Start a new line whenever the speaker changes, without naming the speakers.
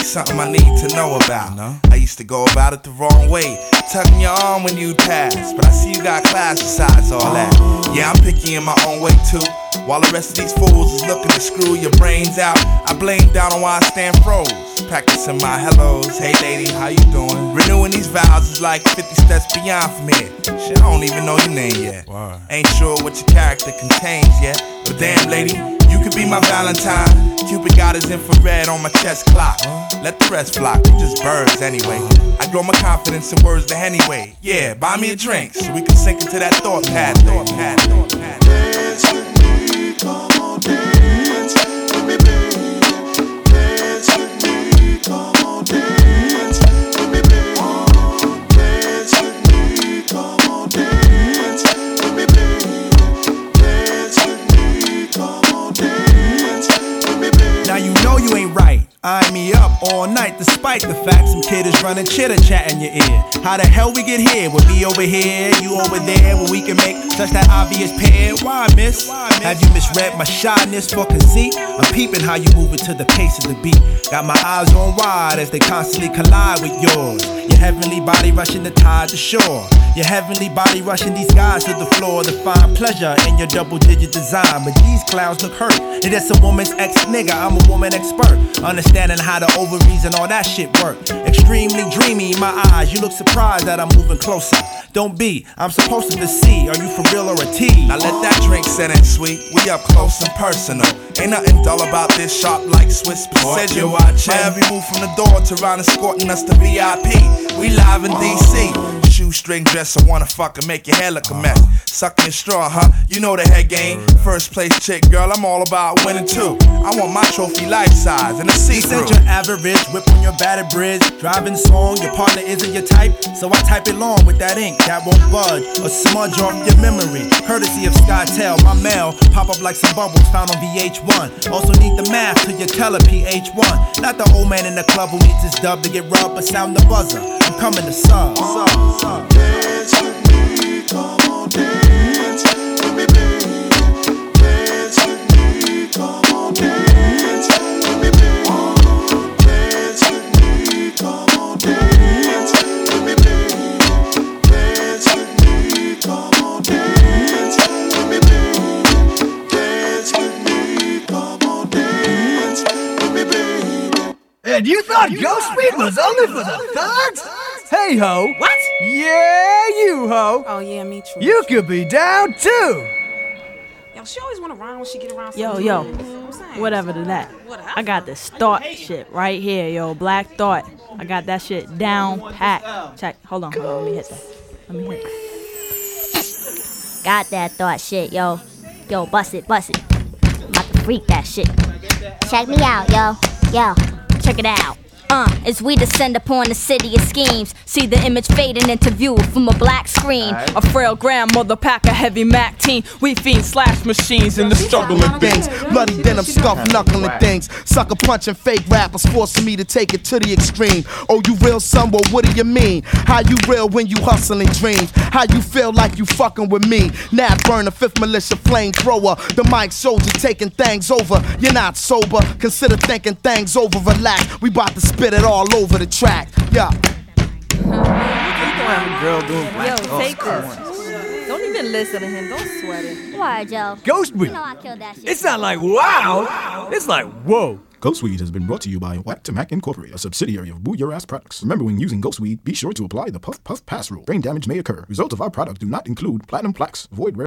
something I need to know about. No? I used to go about it the wrong way, tugging your arm when you'd pass, but I see you got class besides all that. Yeah, I'm picky in my own way too. While the rest of these fools is looking to screw your brains out, I blame down on why I stand froze. Practicing my hellos, hey lady, how you doing? Renewing these vows is like 50 steps beyond from here. Shit, I don't even know your name yet. Wow. Ain't sure what your character contains yet, but damn lady, you could be my Valentine. Cupid got his infrared on my chest clock. Let the rest flock, we just birds anyway. I grow my confidence in words to anyway. Yeah, buy me a drink so we can sink into that thought path.
Dance with me, come on, dance with me, baby. Dance with me, come on, dance with me, baby. Dance with me, come on, dance with me, baby. Dance with me, come on, dance with me, baby.
Now you know you ain't right. Eyeing me up all night despite the fact some kid is running chitter-chat in your ear. How the hell we get here? With me over here, you over there, where we can make such that obvious pair? Why, miss? Have you misread my shyness for conceit? I'm peeping how you moving to the pace of the beat. Got my eyes on wide as they constantly collide with yours. Your heavenly body rushing the tide to shore. Your heavenly body rushing these guys to the floor to find pleasure in your double-digit design. But these clowns look hurt. It is a woman's ex-nigga, I'm a woman expert. Understanding how the ovaries and all that shit work. Extremely dreamy, my eyes, you look surprised that I'm moving closer. Don't be, I'm supposed to see, are you for real or a tease?
Now let that drink set in, sweet, we up close and personal. Ain't nothing dull about this, sharp like Swiss precision. My every move from the door to round escorting us to VIP. We live in DC. Shoestring dress, I wanna fuck and make your hair look a mess. Sucking your straw, huh? You know the head game. First place chick, girl, I'm all about winning too. I want my trophy life size and a see-through.
You said your average, whip on your battered bridge. Driving song, your partner isn't your type, so I type it long with that ink that won't budge or smudge off your memory. Courtesy of SkyTel, my mail pop up like some bubbles found on VH1. Also need the math to your teller PH1. Not the old man in the club who needs his dub to get rubbed, but sound the buzzer. I'm coming to sub.
Dance with me, come on, dance with me, baby. Dance with me, come on, dance with me, baby. Dance with me, come on, dance with me, baby. Dance with me, come on, dance with me, baby. Dance with me, come on, dance with me, baby.
And you thought Ghostweed was only for the thugs? Hey ho!
What?
Yeah, you ho!
Oh yeah, me too.
You could be down too!
Yo, she always wanna rhyme when she get around.
Yo, whatever to that. I got this thought shit right here, yo. Black Thought. I got that shit down pat. Check. Hold on. Let me hit that.
Got that thought shit, yo. Yo, bust it. I'm about to freak that shit. Check me out, yo. Check it out. As we descend upon the city of schemes, see the image fading into view from a black screen.
A frail grandmother pack a heavy Mac teen. We fiend slash machines in the struggling
things. Bloody denim, scuff knuckling things. Sucker punching fake rappers, forcing me to take it to the extreme. Oh, you real son? Well, what do you mean? How you real when you hustling dreams? How you feel like you fucking with me? Nat Burner, 5th Militia flamethrower. The mic soldier taking things over. You're not sober, consider thinking things over. Relax, we bout to spit it all over the track. Yeah.
Girl doing black.
Yo, take this. Don't even listen to him. Don't sweat it.
Why, Joe?
Ghostweed.
You know I killed that shit.
It's not like wow. It's like whoa.
Ghostweed has been brought to you by Whack to Mac Incorporated, a subsidiary of Boo Your Ass Products. Remember, when using Ghostweed, be sure to apply the puff puff pass rule. Brain damage may occur. Results of our product do not include platinum plaques, void rare